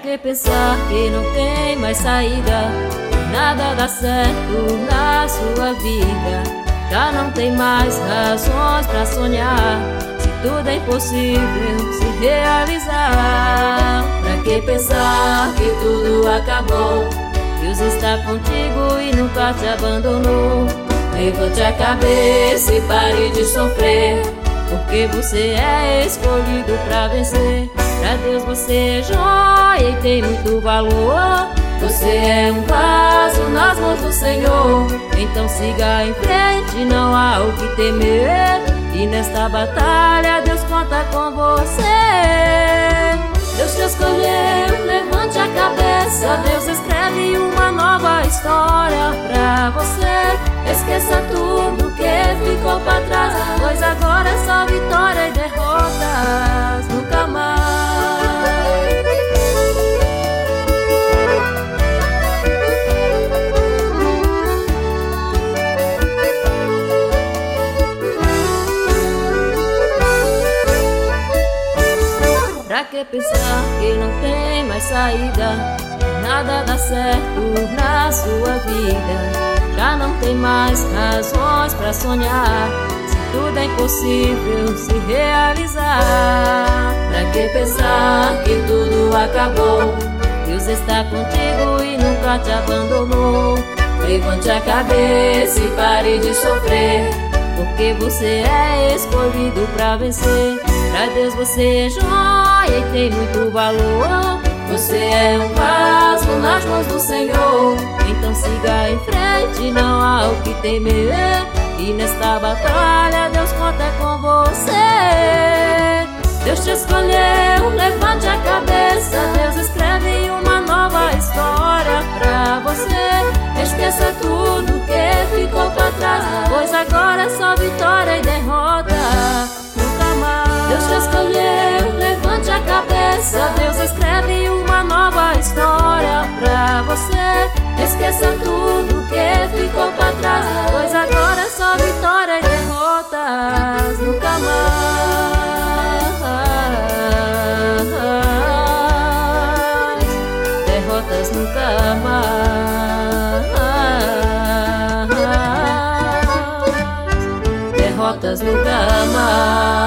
que pensar que não tem mais saída? Nada dá certo na sua vida. Já não tem mais razões pra sonhar. Se tudo é impossível se realizar, pra que pensar que tudo acabou? Deus está contigo e nunca te abandonou. Levante a cabeça e pare de sofrer, porque você é escolhido pra vencer. Pra Deus você é joia e tem muito valor. Você é um vaso nas mãos do Senhor. Então siga em frente, não há o que temer. E nesta batalha Deus conta com você. Deus te escolheu, levante a cabeça. Deus escreve uma nova história pra você. Esqueça tudo que ficou pra trás, pois agora é só vitória e derrotas, nunca mais. Pra que pensar que não tem mais saída? Nada dá certo na sua vida. Já não tem mais razões pra sonhar. Se tudo é impossível se realizar, pra que pensar que tudo acabou? Deus está contigo e nunca te abandonou. Levante a cabeça e pare de sofrer, porque você é escolhido pra vencer. Pra Deus você é joia e tem muito valor. Você é um vaso nas mãos do Senhor. Então siga em frente, não há o que temer. E nesta batalha Deus conta com você. Deus te escolheu, levante a cabeça. Deus escreve uma nova história pra você. Esqueça tudo que ficou pra trás, pois agora é só vitória e derrota, nunca mais. Deus te escolheu, levante a cabeça. Deus escreve uma nova história pra você. Esqueça tudo que ficou pra trás, pois agora é só vitória e derrotas, nunca mais. Derrotas nunca mais. Derrotas nunca mais.